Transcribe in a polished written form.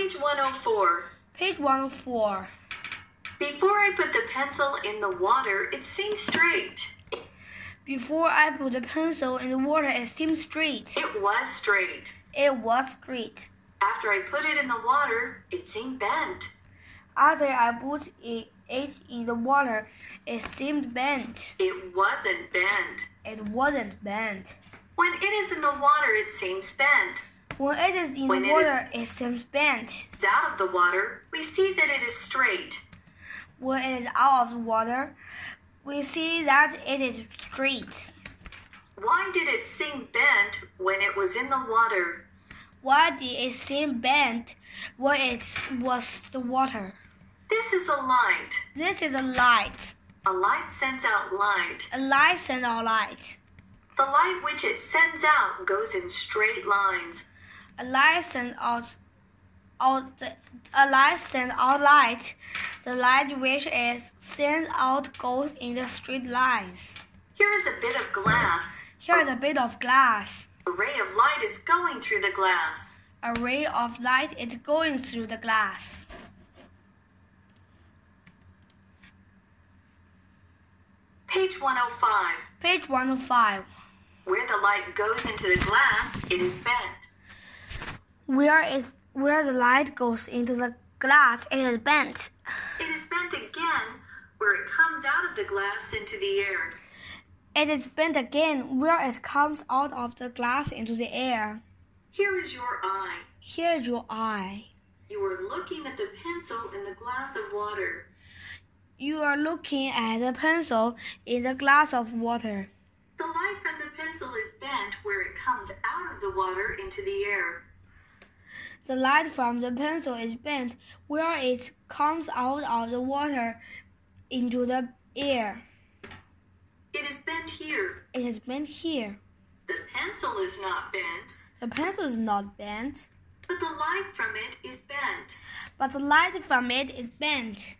Page 104. Page 104. Before I put the pencil in the water, it seemed straight. Before I put the pencil in the water, it seemed straight. It was straight. It was straight. After I put it in the water, it seemed bent. After I put it in the water, it seemed bent. It wasn't bent. It wasn't bent. When it is in the water, it seems bent. When it is in the water, it seems bent. Out of the water, we see that it is straight. When it is out of the water, we see that it is straight. Why did it seem bent when it was in the water? Why did it seem bent when it was the water? This is a light. This is a light. A light sends out light. A light sends out light. The light which it sends out goes in straight lines. A light sends out light. The light which is sent out goes in the straight lines. Here is a bit of glass. Here is a bit of glass. A ray of light is going through the glass. A ray of light is going through the glass. Page 105. Page 105. Where the light goes into the glass, it is bent. Where the light goes into the glass, it is bent. It is bent again where it comes out of the glass into the air. It is bent again where it comes out of the glass into the air. Here is your eye. Here is your eye. You are looking at the pencil in the glass of water. You are looking at the pencil in the glass of water. The light from the pencil is bent where it comes out of the water into the air. The light from the pencil is bent where it comes out of the water into the air. It is bent here. It is bent here. The pencil is not bent. The pencil is not bent. But the light from it is bent. But the light from it is bent.